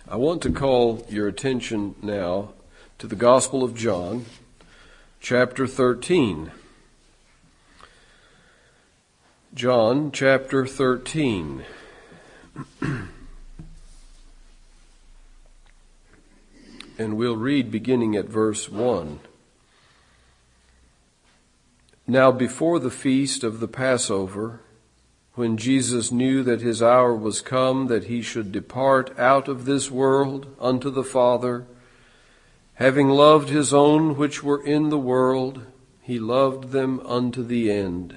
I want to call your attention now to the Gospel of John, chapter 13. John, chapter 13. And we'll read beginning at verse 1. Now before the feast of the Passover, when Jesus knew that his hour was come, that he should depart out of this world unto the Father, having loved his own which were in the world, he loved them unto the end.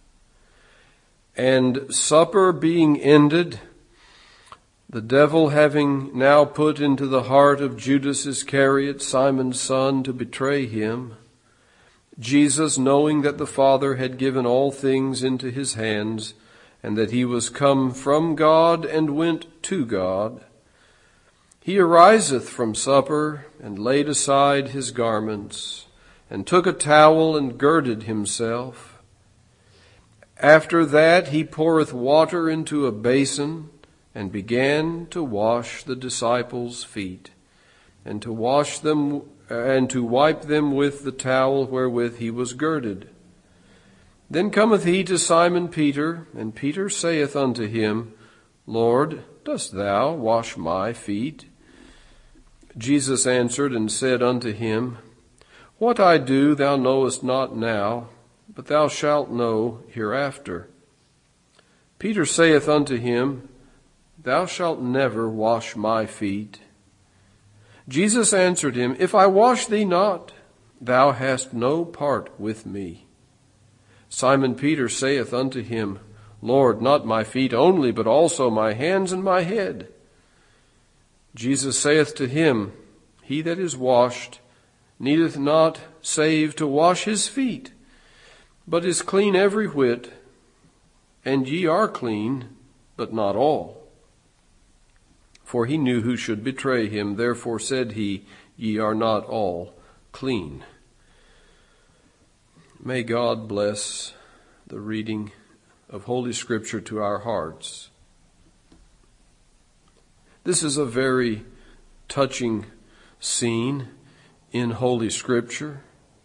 And supper being ended, the devil having now put into the heart of Judas Iscariot, Simon's son, to betray him, Jesus, knowing that the Father had given all things into his hands, and that he was come from God and went to God, he ariseth from supper, and laid aside his garments, and took a towel, and girded himself. After that he poureth water into a basin, and began to wash the disciples' feet, and to wash them, and to wipe them with the towel wherewith he was girded. Then cometh he to Simon Peter, and Peter saith unto him, Lord, dost thou wash my feet? Jesus answered and said unto him, What I do thou knowest not now, but thou shalt know hereafter. Peter saith unto him, Thou shalt never wash my feet. Jesus answered him, If I wash thee not, thou hast no part with me. Simon Peter saith unto him, Lord, not my feet only, but also my hands and my head. Jesus saith to him, He that is washed needeth not save to wash his feet, but is clean every whit, and ye are clean, but not all. For he knew who should betray him, therefore said he, Ye are not all clean. May God bless the reading of Holy Scripture to our hearts. This is a very touching scene in Holy Scripture.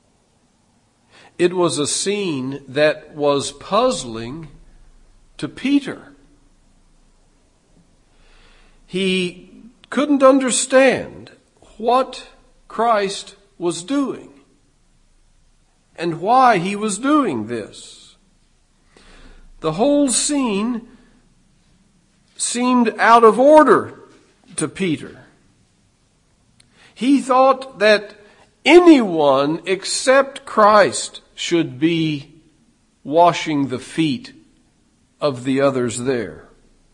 It was a scene that was puzzling to Peter. He couldn't understand what Christ was doing and why he was doing this. The whole scene seemed out of order to Peter. He thought that anyone except Christ should be washing the feet of the others there.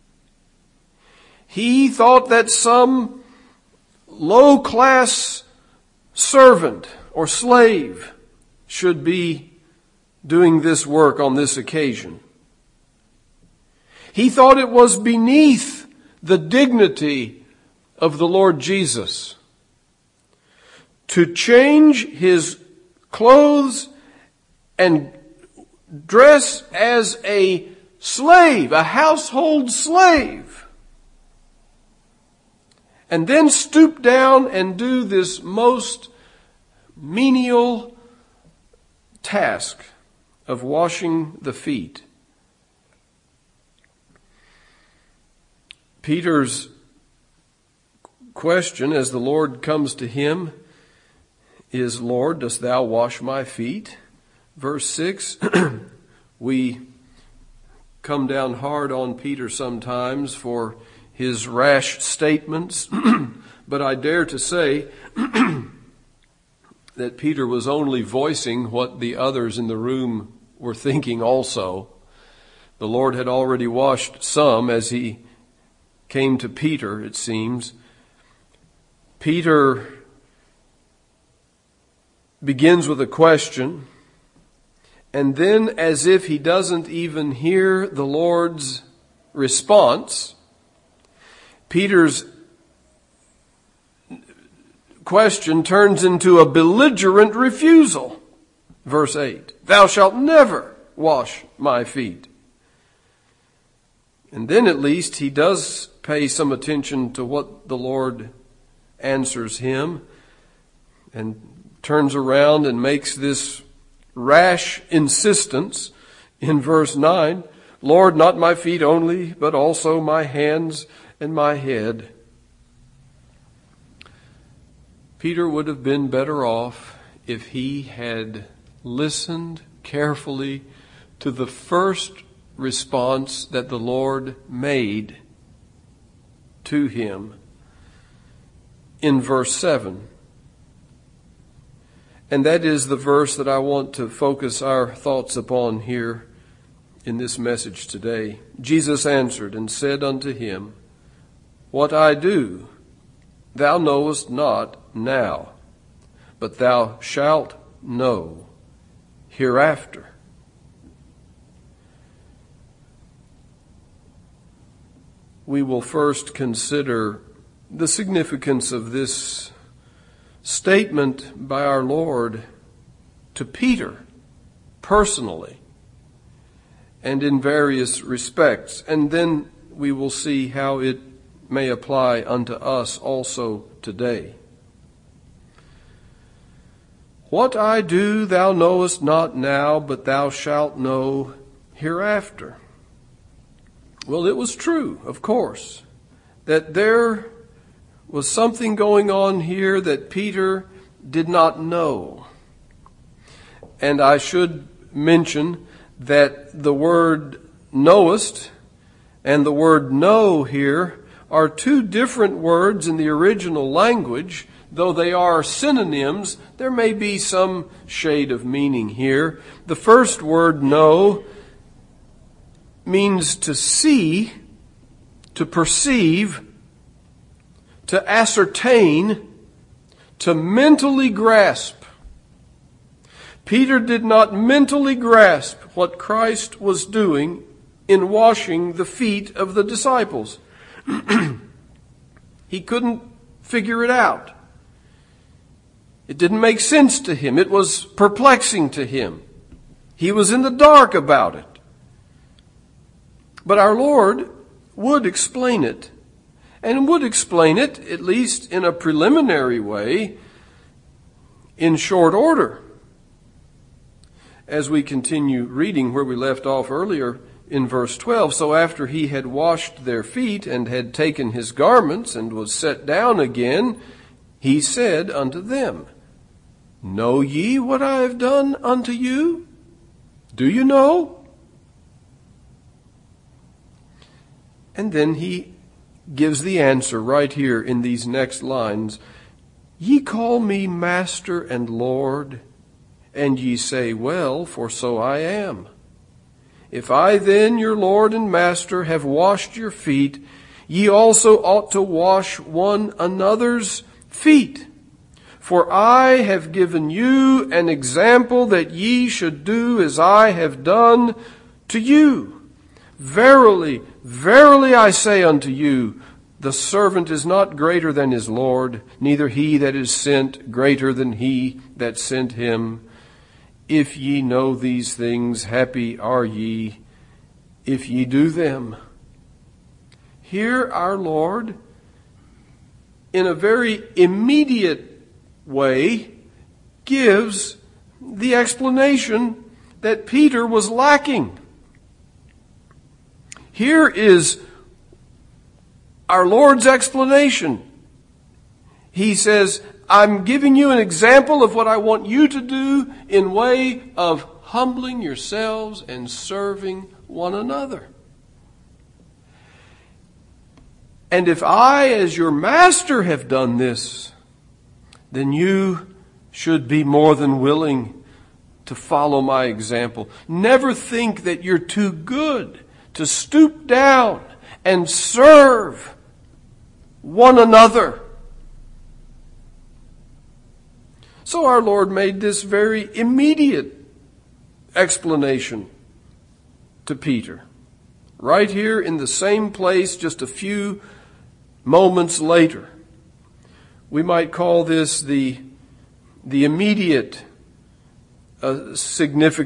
He thought that some low-class servant or slave should be doing this work on this occasion. He thought it was beneath the dignity of the Lord Jesus to change his clothes and dress as a slave, a household slave, and then stoop down and do this most menial task of washing the feet. Peter's question as the Lord comes to him is, Lord, dost thou wash my feet? Verse 6, we come down hard on Peter sometimes for his rash statements, but I dare to say that Peter was only voicing what the others in the room were thinking also. The Lord had already washed some as he came to Peter, it seems. Peter begins with a question, and then, as if he doesn't even hear the Lord's response, Peter's question turns into a belligerent refusal. Verse 8, Thou shalt never wash my feet. And then at least he does pay some attention to what the Lord answers him, and turns around and makes this rash insistence in verse 9, Lord, not my feet only, but also my hands and my head. Peter would have been better off if he had listened carefully to the first response that the Lord made to him in verse 7. And that is the verse that I want to focus our thoughts upon here in this message today. Jesus answered and said unto him, What I do, thou knowest not now, but thou shalt know hereafter. We will first consider the significance of this statement by our Lord to Peter personally and in various respects. And then we will see how it may apply unto us also today. What I do thou knowest not now, but thou shalt know hereafter. Well, it was true, of course, that there was something going on here that Peter did not know. And I should mention that the word knowest and the word know here are two different words in the original language. Though they are synonyms, there may be some shade of meaning here. The first word, know, means to see, to perceive, to ascertain, to mentally grasp. Peter did not mentally grasp what Christ was doing in washing the feet of the disciples. He couldn't figure it out. It didn't make sense to him. It was perplexing to him. He was in the dark about it. But our Lord would explain it, and would explain it, at least in a preliminary way, in short order. As we continue reading where we left off earlier in verse 12, so after he had washed their feet and had taken his garments and was set down again, he said unto them, Know ye what I have done unto you? Do you know? And then he gives the answer right here in these next lines. Ye call me Master and Lord, and ye say, Well, for so I am. If I then, your Lord and Master, have washed your feet, ye also ought to wash one another's feet. For I have given you an example that ye should do as I have done to you. Verily, verily I say unto you, the servant is not greater than his Lord, neither he that is sent greater than he that sent him. If ye know these things, happy are ye, if ye do them. Here our Lord, in a very immediate way, gives the explanation that Peter was lacking. Here is our Lord's explanation. He says, I'm giving you an example of what I want you to do in way of humbling yourselves and serving one another. And if I, as your master, have done this, then you should be more than willing to follow my example. Never think that you're too good to stoop down and serve one another. So our Lord made this very immediate explanation to Peter. Right here in the same place, just a few moments later. We might call this the immediate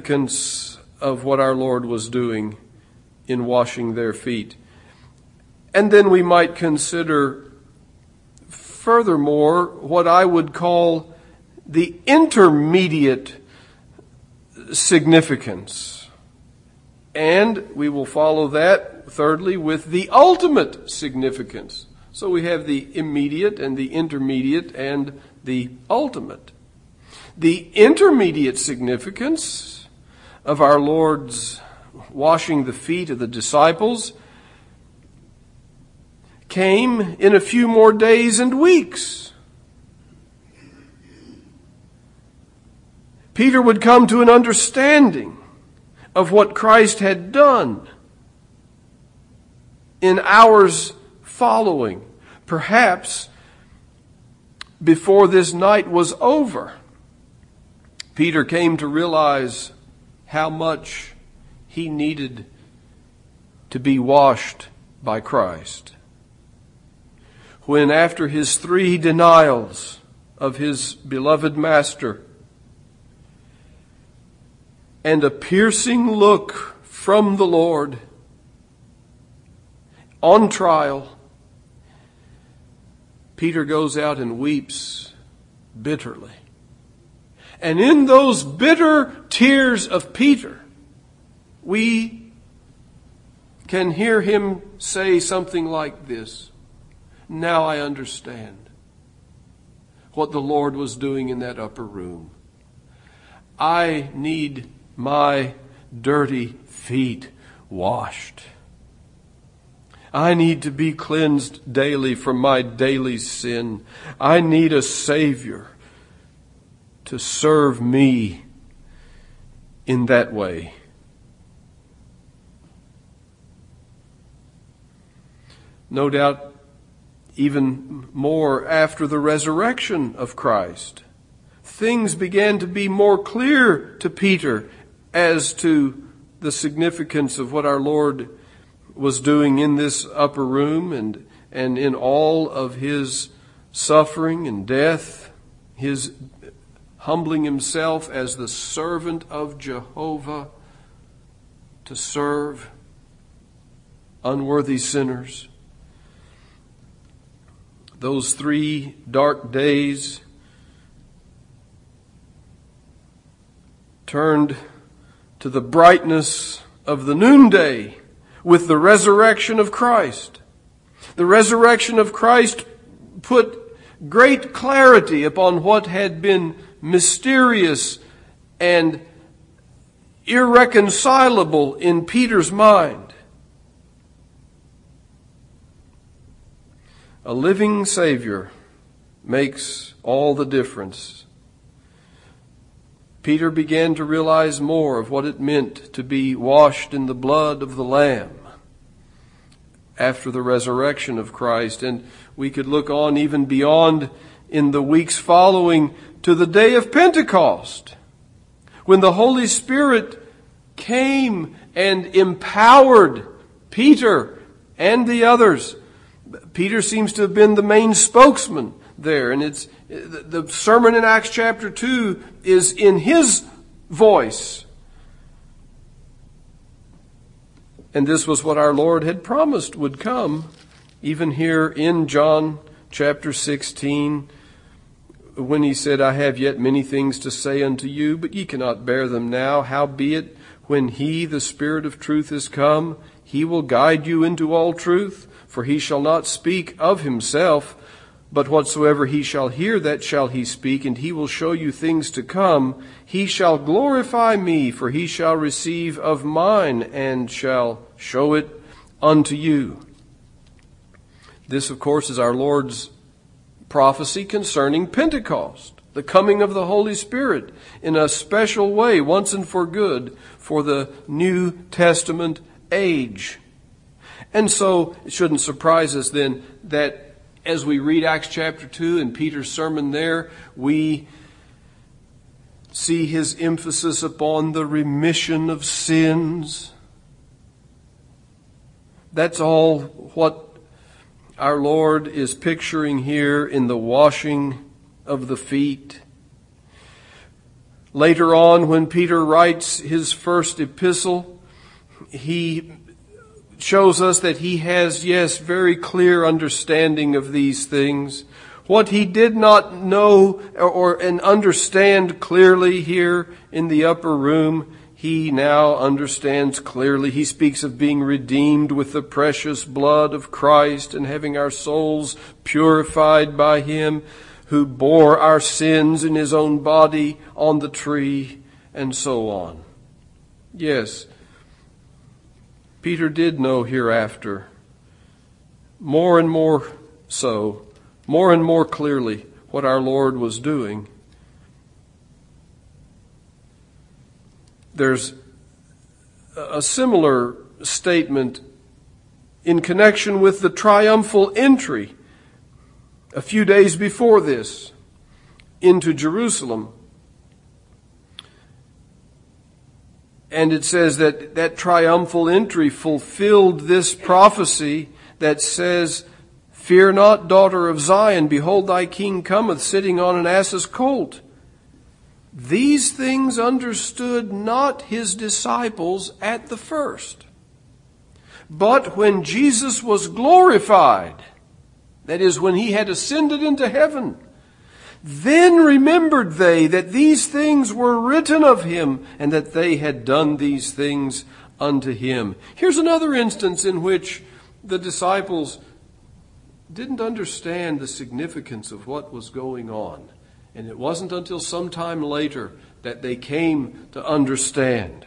significance of what our Lord was doing in washing their feet. And then we might consider furthermore what I would call the intermediate significance. And we will follow that, thirdly, with the ultimate significance. So we have the immediate and the intermediate and the ultimate. The intermediate significance of our Lord's washing the feet of the disciples came in a few more days and weeks. Peter would come to an understanding of what Christ had done in hours following, perhaps before this night was over. Peter came to realize how much he needed to be washed by Christ. When after his 3 denials of his beloved Master and a piercing look from the Lord on trial, Peter goes out and weeps bitterly. And in those bitter tears of Peter, we can hear him say something like this: "Now I understand what the Lord was doing in that upper room. I need my dirty feet washed. I need to be cleansed daily from my daily sin. I need a Savior to serve me in that way." No doubt, even more after the resurrection of Christ, things began to be more clear to Peter as to the significance of what our Lord was doing in this upper room and in all of his suffering and death, his humbling himself as the servant of Jehovah to serve unworthy sinners. Those 3 dark days turned to the brightness of the noonday with the resurrection of Christ. The resurrection of Christ put great clarity upon what had been mysterious and irreconcilable in Peter's mind. A living Savior makes all the difference. Peter began to realize more of what it meant to be washed in the blood of the Lamb after the resurrection of Christ. And we could look on even beyond in the weeks following to the day of Pentecost, when the Holy Spirit came and empowered Peter and the others. Peter seems to have been the main spokesman there, and it's the sermon in Acts chapter 2 is in his voice. And this was what our Lord had promised would come, even here in John chapter 16, when he said, "I have yet many things to say unto you, but ye cannot bear them now. Howbeit, when he, the Spirit of truth, is come, he will guide you into all truth. For he shall not speak of himself, but whatsoever he shall hear, that shall he speak, and he will show you things to come. He shall glorify me, for he shall receive of mine, and shall show it unto you." This, of course, is our Lord's prophecy concerning Pentecost, the coming of the Holy Spirit in a special way, once and for good, for the New Testament age. And so it shouldn't surprise us then that as we read Acts chapter 2 and Peter's sermon there, we see his emphasis upon the remission of sins. That's all what our Lord is picturing here in the washing of the feet. Later on, when Peter writes his first epistle, he shows us that he has, yes, very clear understanding of these things. What he did not know and understand clearly here in the upper room, he now understands clearly. He speaks of being redeemed with the precious blood of Christ and having our souls purified by him who bore our sins in his own body on the tree, and so on. Yes, Peter did know hereafter, more and more so, more and more clearly, what our Lord was doing. There's a similar statement in connection with the triumphal entry a few days before this into Jerusalem. And it says that that triumphal entry fulfilled this prophecy that says, "Fear not, daughter of Zion, behold thy king cometh, sitting on an ass's colt." These things understood not his disciples at the first. But when Jesus was glorified, that is, when he had ascended into heaven, then remembered they that these things were written of him, and that they had done these things unto him. Here's another instance in which the disciples didn't understand the significance of what was going on. And it wasn't until some time later that they came to understand.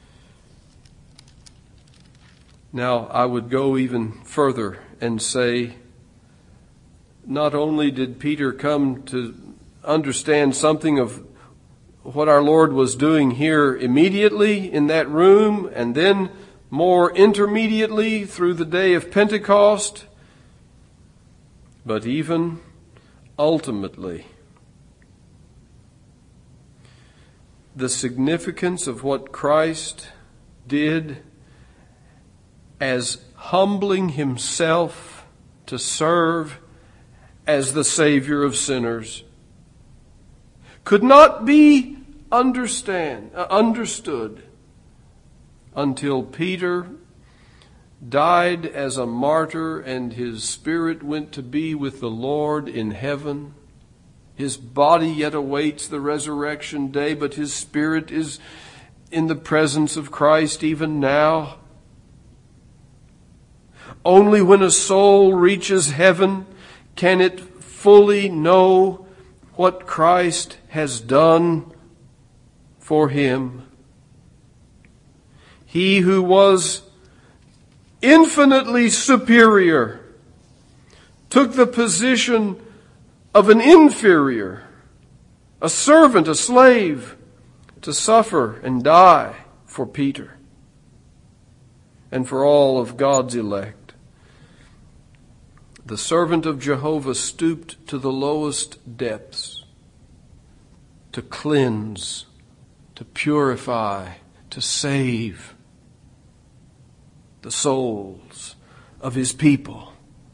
Now, I would go even further and say, not only did Peter come to understand something of what our Lord was doing here immediately in that room, and then more intermediately through the day of Pentecost, but even ultimately, the significance of what Christ did as humbling himself to serve as the Savior of sinners could not be understood until Peter died as a martyr and his spirit went to be with the Lord in heaven. His body yet awaits the resurrection day, but his spirit is in the presence of Christ even now. Only when a soul reaches heaven can it fully know what Christ has done for him. He who was infinitely superior took the position of an inferior, a servant, a slave, to suffer and die for Peter and for all of God's elect. The servant of Jehovah stooped to the lowest depths to cleanse, to purify, to save the souls of his people.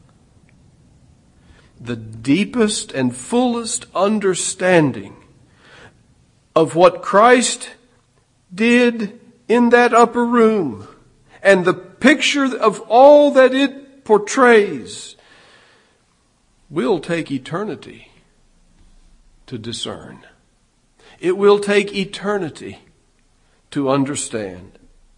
The deepest and fullest understanding of what Christ did in that upper room and the picture of all that it portrays will take eternity to discern. It will take eternity to understand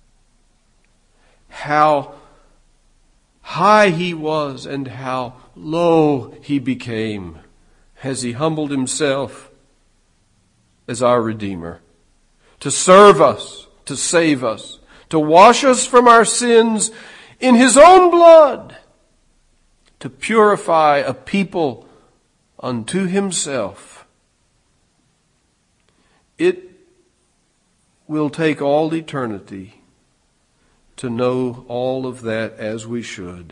how high he was and how low he became as he humbled himself as our Redeemer, to serve us, to save us, to wash us from our sins in his own blood, to purify a people unto himself. It will take all eternity to know all of that as we should.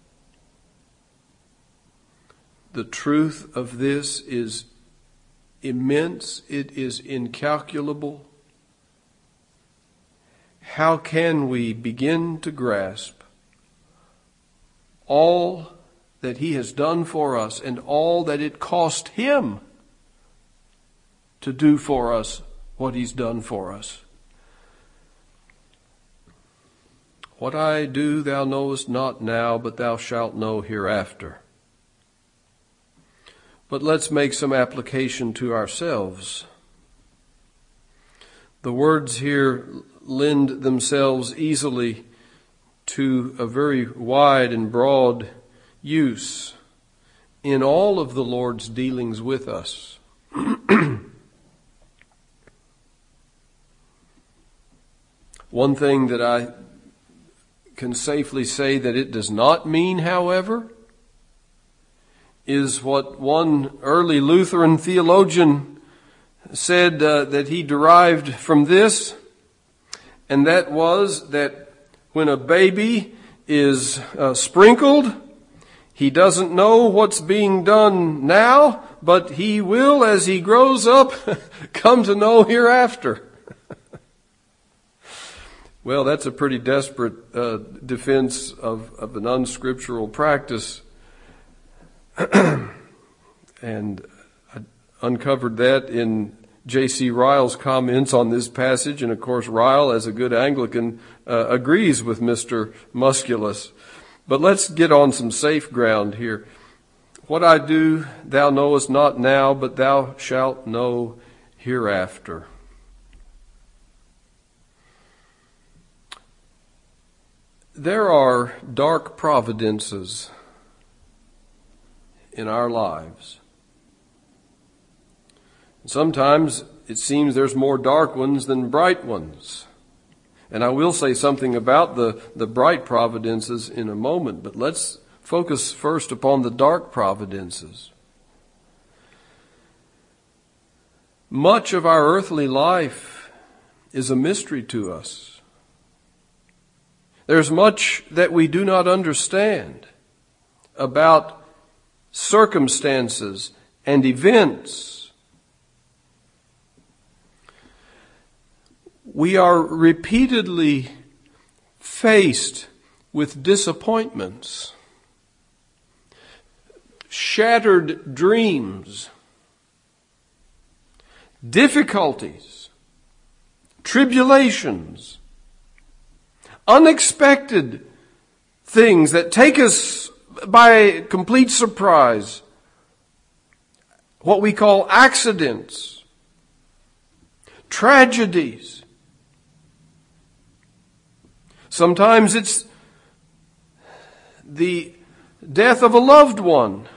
The truth of this is immense. It is incalculable. How can we begin to grasp all that he has done for us and all that it cost him to do for us what he's done for us? What I do thou knowest not now, but thou shalt know hereafter. But let's make some application to ourselves. The words here lend themselves easily to a very wide and broad use in all of the Lord's dealings with us. One thing that I can safely say that it does not mean, however, is what one early Lutheran theologian said that he derived from this, and that was that when a baby is sprinkled, he doesn't know what's being done now, but he will, as he grows up, come to know hereafter. Well, that's a pretty desperate defense of an unscriptural practice. And I uncovered that in J.C. Ryle's comments on this passage. And of course, Ryle, as a good Anglican, agrees with Mr. Musculus. But let's get on some safe ground here. What I do, thou knowest not now, but thou shalt know hereafter. There are dark providences in our lives. Sometimes it seems there's more dark ones than bright ones. And I will say something about the bright providences in a moment, but let's focus first upon the dark providences. Much of our earthly life is a mystery to us. There's much that we do not understand about circumstances and events. We are repeatedly faced with disappointments, shattered dreams, difficulties, tribulations, unexpected things that take us by complete surprise, what we call accidents, tragedies. Sometimes it's the death of a loved one,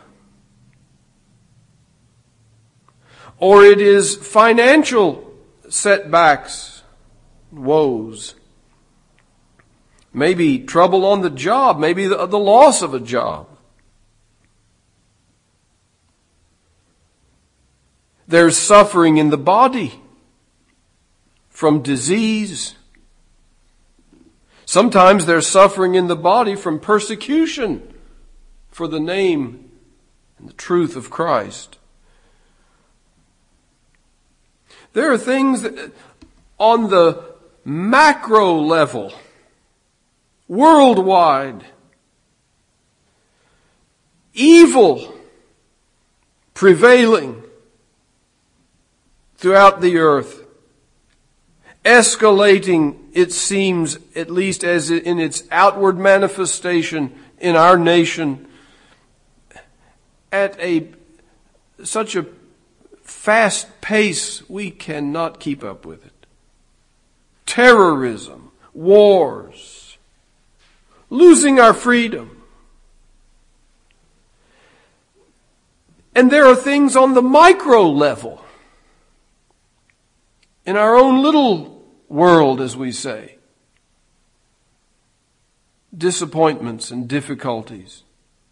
or it is financial setbacks, woes. Maybe trouble on the job, maybe the loss of a job. There's suffering in the body from disease. Sometimes there's suffering in the body from persecution for the name and the truth of Christ. There are things that on the macro level, worldwide, evil prevailing throughout the earth, escalating, it seems, at least as in its outward manifestation in our nation, at such a fast pace we cannot keep up with it. Terrorism, wars, losing our freedom. And there are things on the micro level, in our own little world, as we say. Disappointments and difficulties.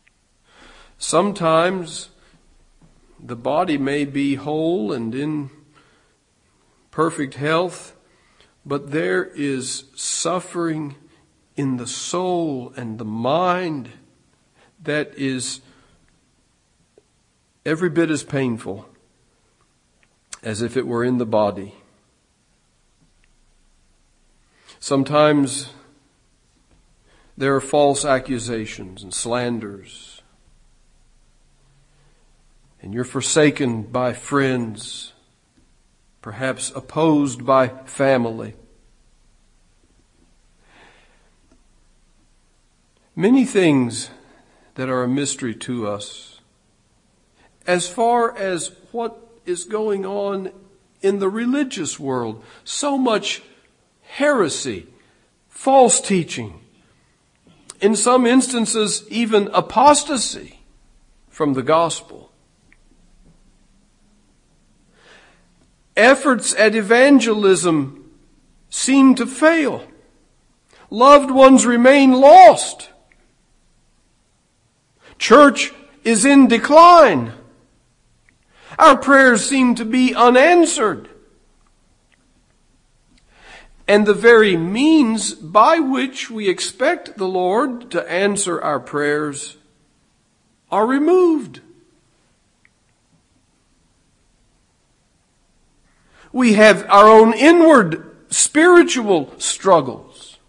Sometimes the body may be whole and in perfect health, but there is suffering in the soul and the mind that is every bit as painful as if it were in the body. Sometimes there are false accusations and slanders, and you're forsaken by friends, perhaps opposed by family. Many things that are a mystery to us. As far as what is going on in the religious world, so much heresy, false teaching, in some instances even apostasy from the gospel. Efforts at evangelism seem to fail. Loved ones remain lost. Church is in decline. Our prayers seem to be unanswered. And the very means by which we expect the Lord to answer our prayers are removed. We have our own inward spiritual struggles.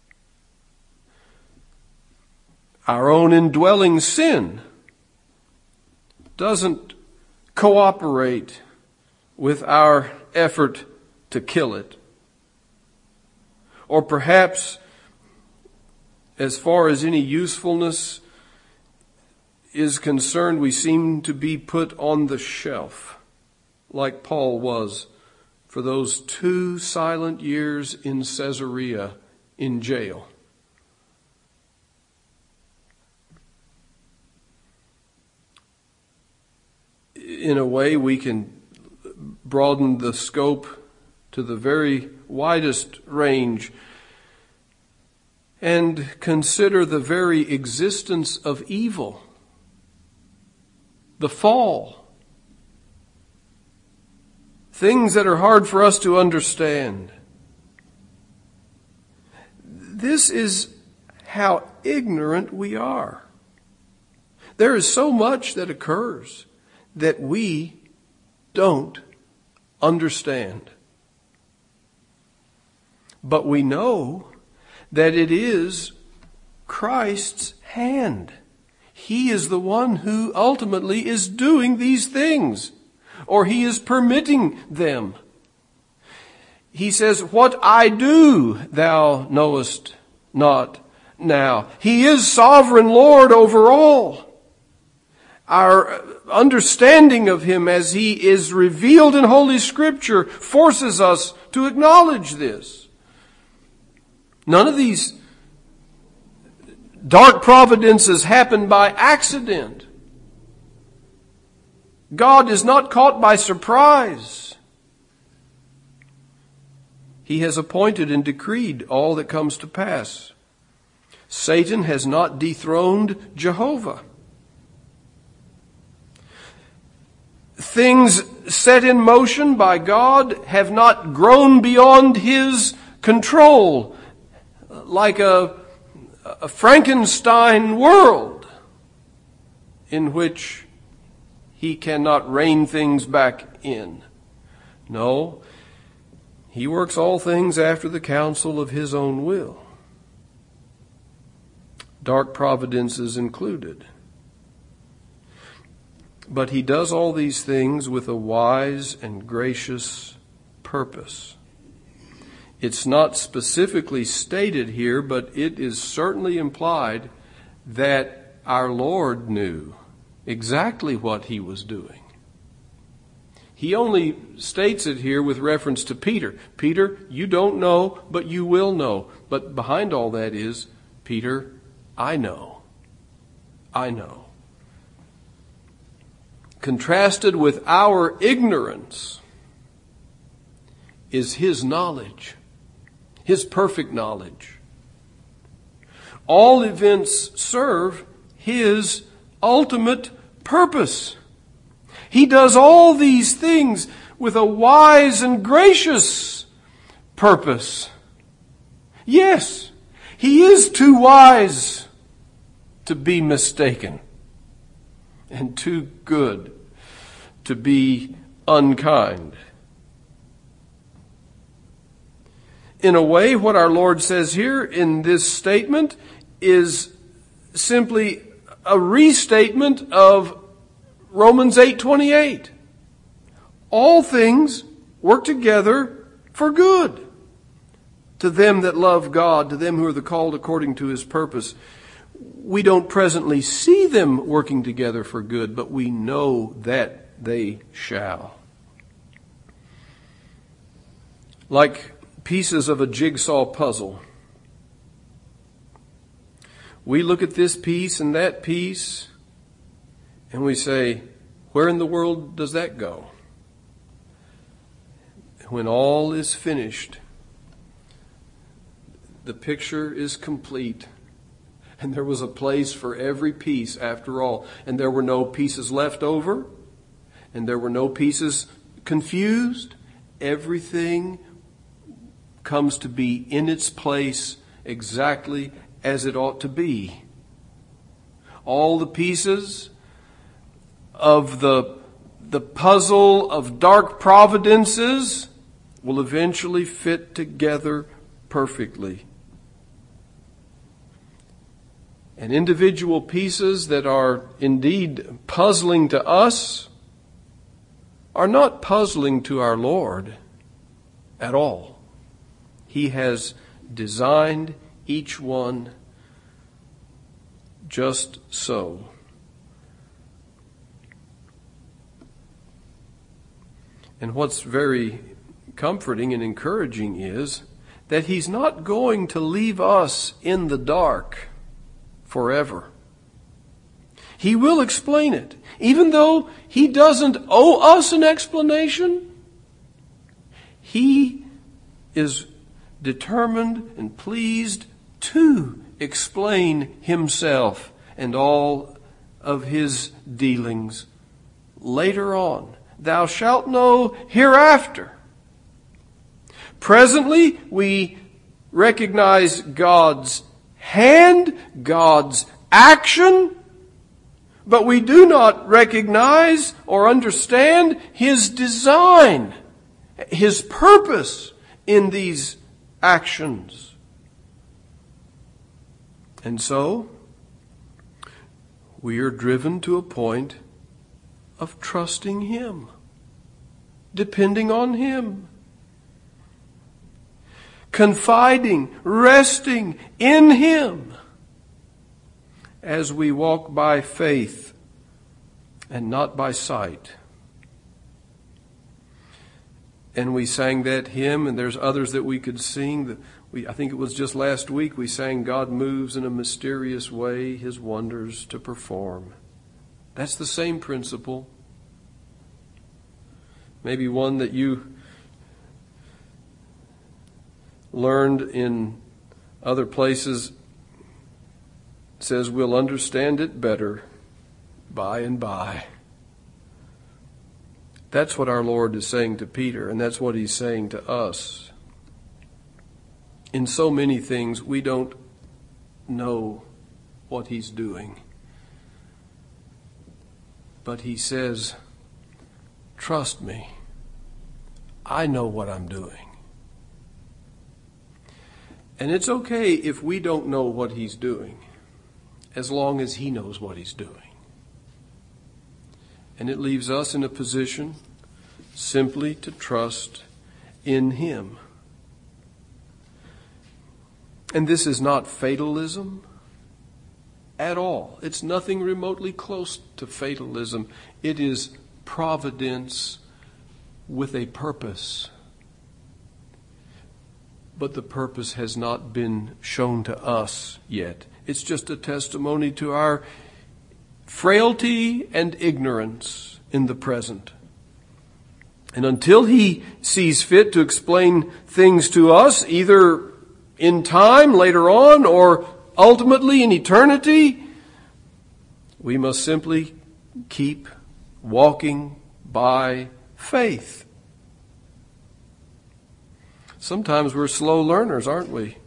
Our own indwelling sin doesn't cooperate with our effort to kill it. Or perhaps, as far as any usefulness is concerned, we seem to be put on the shelf, like Paul was for those 2 silent years in Caesarea in jail. In a way, we can broaden the scope to the very widest range and consider the very existence of evil, the fall, things that are hard for us to understand. This is how ignorant we are. There is so much that occurs that we don't understand. But we know that it is Christ's hand. He is the one who ultimately is doing these things, or He is permitting them. He says, "What I do, thou knowest not now." He is sovereign Lord over all. Our understanding of Him as He is revealed in Holy Scripture forces us to acknowledge this. None of these dark providences happen by accident. God is not caught by surprise. He has appointed and decreed all that comes to pass. Satan has not dethroned Jehovah. Things set in motion by God have not grown beyond His control, like a Frankenstein world in which He cannot rein things back in. No, He works all things after the counsel of His own will. Dark providences included. But He does all these things with a wise and gracious purpose. It's not specifically stated here, but it is certainly implied that our Lord knew exactly what He was doing. He only states it here with reference to Peter. Peter, you don't know, but you will know. But behind all that is, Peter, I know. I know. Contrasted with our ignorance is His knowledge, His perfect knowledge. All events serve His ultimate purpose. He does all these things with a wise and gracious purpose. Yes, He is too wise to be mistaken and too good to be unkind. In a way, what our Lord says here in this statement is simply a restatement of Romans 8:28. All things work together for good to them that love God, to them who are the called according to His purpose. We don't presently see them working together for good, but we know that they shall. Like pieces of a jigsaw puzzle, we look at this piece and that piece, and we say, where in the world does that go? When all is finished, the picture is complete, and there was a place for every piece after all, and there were no pieces left over, and there were no pieces confused. Everything comes to be in its place exactly as it ought to be. All the pieces of the puzzle of dark providences will eventually fit together perfectly. And individual pieces that are indeed puzzling to us are not puzzling to our Lord at all. He has designed each one just so. And what's very comforting and encouraging is that He's not going to leave us in the dark forever. He will explain it. Even though He doesn't owe us an explanation, He is determined and pleased to explain Himself and all of His dealings later on. Thou shalt know hereafter. Presently, we recognize God's hand, God's action, but we do not recognize or understand His design, His purpose in these actions. And so, we are driven to a point of trusting Him, depending on Him, confiding, resting in Him as we walk by faith and not by sight. And we sang that hymn, and there's others that we could sing. I think it was just last week we sang, God moves in a mysterious way, His wonders to perform. That's the same principle. Maybe one that you learned in other places says we'll understand it better by and by. That's what our Lord is saying to Peter, and that's what He's saying to us. In so many things, we don't know what He's doing. But He says, trust me. I know what I'm doing. And it's okay if we don't know what He's doing, as long as He knows what He's doing. And it leaves us in a position simply to trust in Him. And this is not fatalism at all. It's nothing remotely close to fatalism. It is providence with a purpose. But the purpose has not been shown to us yet. It's just a testimony to our frailty and ignorance in the present. And until He sees fit to explain things to us, either in time later on or ultimately in eternity, we must simply keep walking by faith. Sometimes we're slow learners, aren't we?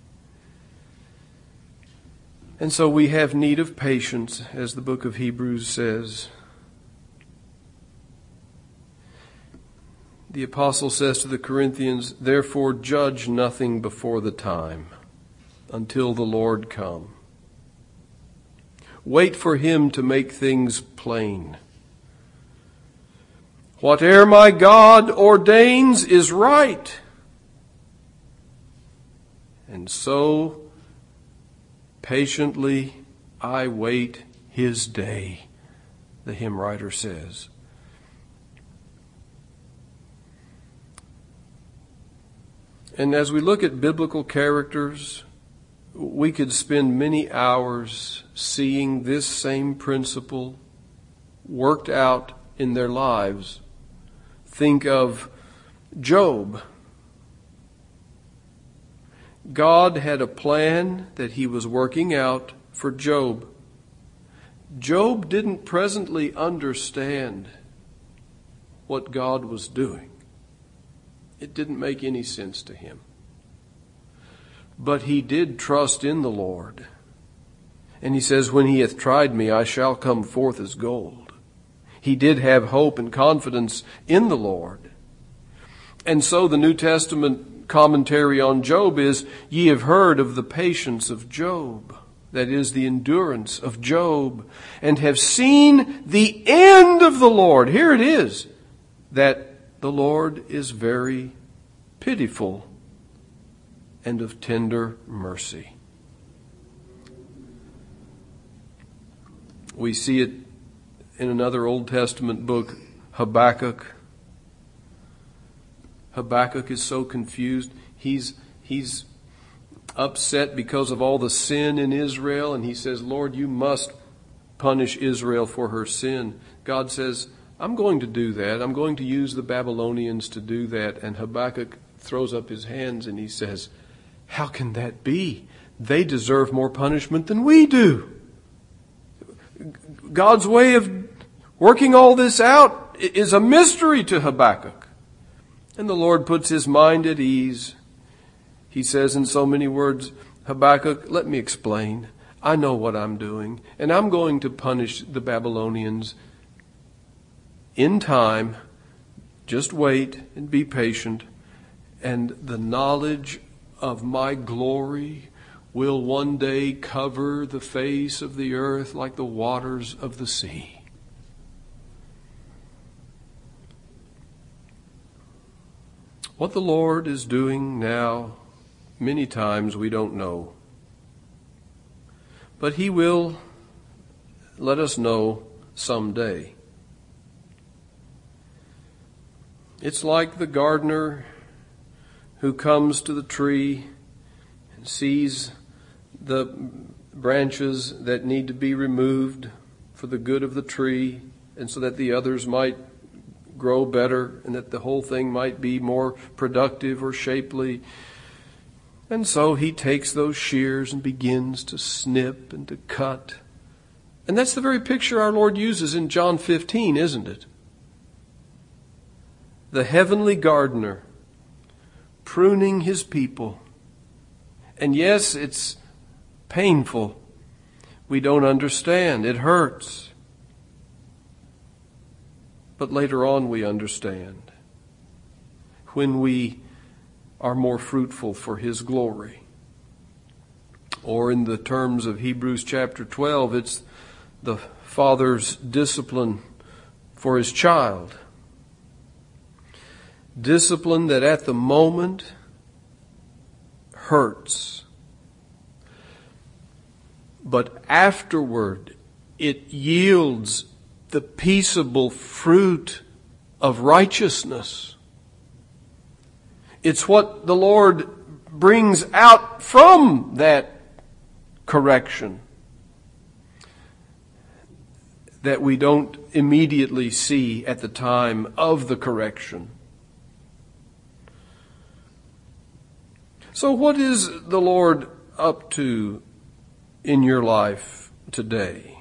And so we have need of patience, as the book of Hebrews says. The apostle says to the Corinthians, therefore judge nothing before the time, until the Lord come. Wait for Him to make things plain. Whate'er my God ordains is right. And so, patiently I wait his day, the hymn writer says. And as we look at biblical characters, we could spend many hours seeing this same principle worked out in their lives. Think of Job. God had a plan that he was working out for Job. Job didn't presently understand what God was doing. It didn't make any sense to him. But he did trust in the Lord. And he says, when he hath tried me, I shall come forth as gold. He did have hope and confidence in the Lord. And so the New Testament commentary on Job is, ye have heard of the patience of Job, that is, the endurance of Job, and have seen the end of the Lord. Here it is, that the Lord is very pitiful and of tender mercy. We see it in another Old Testament book, Habakkuk. Habakkuk is so confused. He's upset because of all the sin in Israel, and he says, Lord, you must punish Israel for her sin. God says, I'm going to do that. I'm going to use the Babylonians to do that. And Habakkuk throws up his hands and he says, how can that be? They deserve more punishment than we do. God's way of working all this out is a mystery to Habakkuk. And the Lord puts his mind at ease. He says in so many words, Habakkuk, let me explain. I know what I'm doing, and I'm going to punish the Babylonians in time. Just wait and be patient, and the knowledge of my glory will one day cover the face of the earth like the waters of the sea. What the Lord is doing now, many times we don't know. But he will let us know someday. It's like the gardener who comes to the tree and sees the branches that need to be removed for the good of the tree and so that the others might grow better and that the whole thing might be more productive or shapely. And so he takes those shears and begins to snip and to cut. And that's the very picture our Lord uses in John 15, isn't it? The heavenly gardener pruning his people. And yes, it's painful. We don't understand. It hurts. But later on we understand. When we are more fruitful for his glory. Or in the terms of Hebrews chapter 12, it's the father's discipline for his child. Discipline that at the moment hurts. But afterward it yields the peaceable fruit of righteousness. It's what the Lord brings out from that correction that we don't immediately see at the time of the correction. So what is the Lord up to in your life today?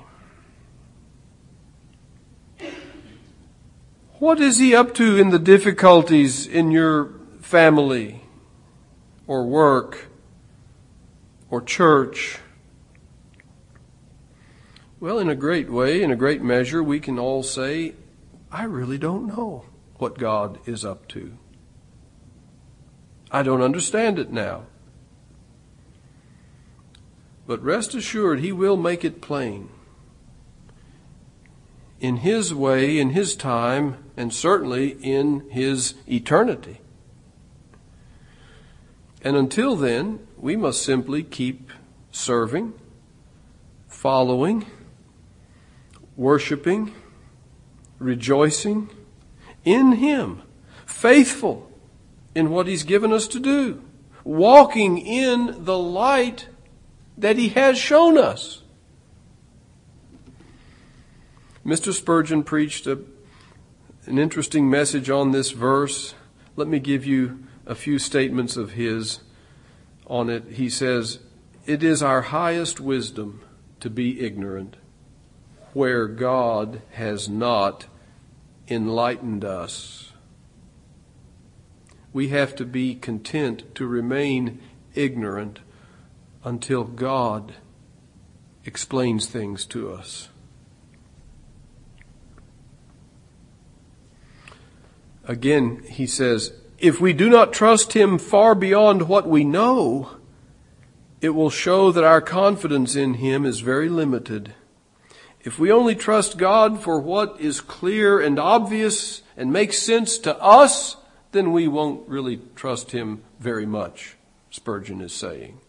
What is he up to in the difficulties in your family or work or church? Well, in a great way, in a great measure, we can all say, I really don't know what God is up to. I don't understand it now. But rest assured, he will make it plain. In his way, in his time, and certainly in his eternity. And until then, we must simply keep serving following, worshiping, rejoicing in Him, faithful in what He's given us to do, walking in the light that He has shown us. Mr. Spurgeon preached an interesting message on this verse. Let me give you a few statements of his on it. He says, "It is our highest wisdom to be ignorant where God has not enlightened us." We have to be content to remain ignorant until God explains things to us. Again, he says, if we do not trust Him far beyond what we know, it will show that our confidence in Him is very limited. If we only trust God for what is clear and obvious and makes sense to us, then we won't really trust Him very much, Spurgeon is saying.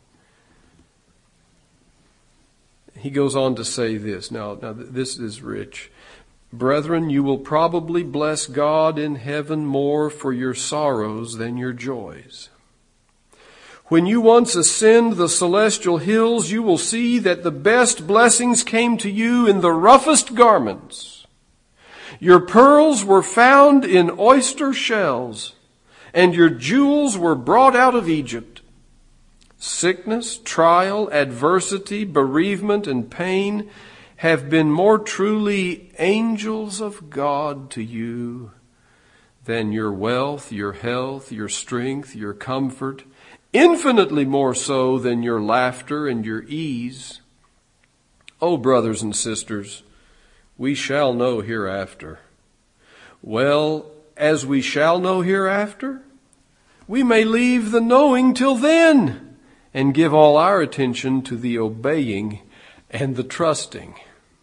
He goes on to say this. Now this is rich. Brethren, you will probably bless God in heaven more for your sorrows than your joys. When you once ascend the celestial hills, you will see that the best blessings came to you in the roughest garments. Your pearls were found in oyster shells, and your jewels were brought out of Egypt. Sickness, trial, adversity, bereavement, and pain have been more truly angels of God to you than your wealth, your health, your strength, your comfort, infinitely more so than your laughter and your ease. Oh, brothers and sisters, we shall know hereafter. Well, as we shall know hereafter, we may leave the knowing till then and give all our attention to the obeying and the trusting.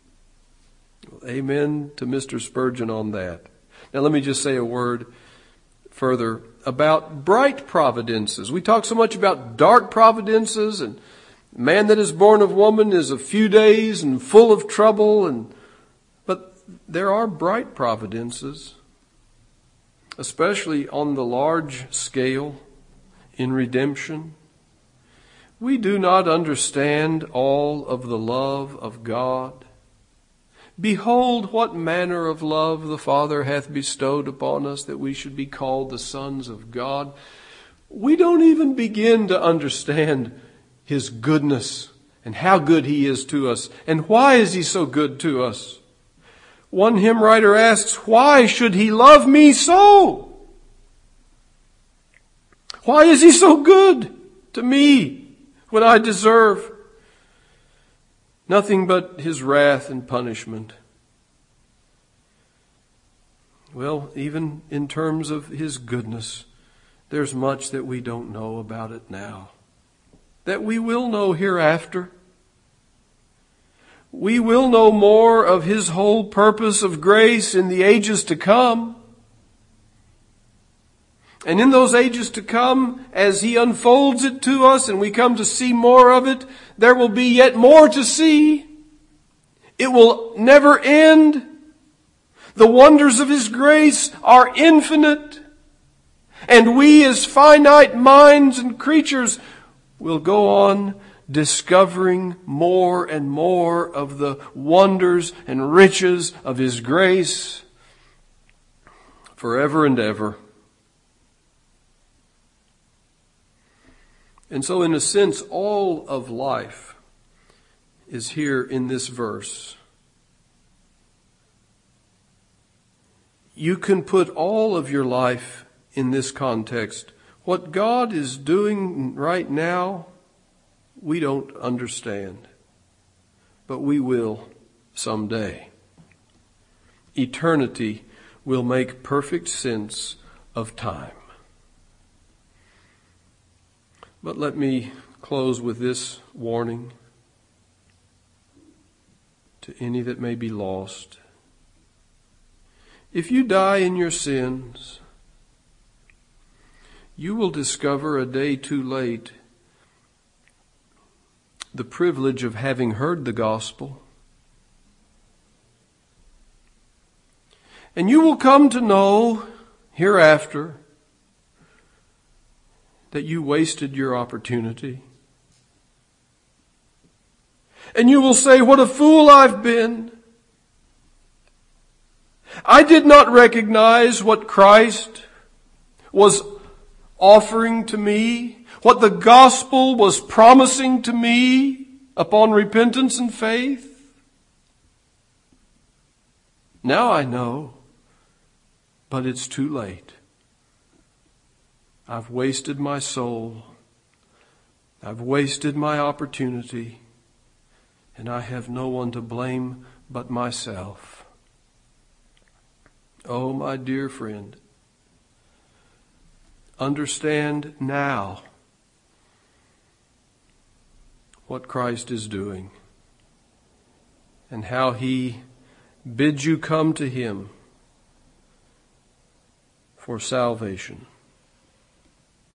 Amen to Mr. Spurgeon on that. Now let me just say a word further about bright providences. We talk so much about dark providences, and man that is born of woman is a few days and full of trouble, but there are bright providences, especially on the large scale in redemption. We do not understand all of the love of God. Behold, what manner of love the Father hath bestowed upon us, that we should be called the sons of God. We don't even begin to understand His goodness and how good He is to us, and why is He so good to us. One hymn writer asks, why should He love me so? Why is He so good to me when I deserve nothing but His wrath and punishment? Well, even in terms of His goodness, there's much that we don't know about it now, that we will know hereafter. We will know more of His whole purpose of grace in the ages to come. And in those ages to come, as He unfolds it to us and we come to see more of it, there will be yet more to see. It will never end. The wonders of His grace are infinite. And we as finite minds and creatures will go on discovering more and more of the wonders and riches of His grace forever and ever. And so in a sense, all of life is here in this verse. You can put all of your life in this context. What God is doing right now, we don't understand, but we will someday. Eternity will make perfect sense of time. But let me close with this warning to any that may be lost. If you die in your sins, you will discover a day too late the privilege of having heard the gospel. And you will come to know hereafter that you wasted your opportunity. And you will say, what a fool I've been. I did not recognize what Christ was offering to me, what the gospel was promising to me upon repentance and faith. Now I know, but it's too late. I've wasted my soul. I've wasted my opportunity, and I have no one to blame but myself. Oh, my dear friend, understand now what Christ is doing and how He bids you come to Him for salvation.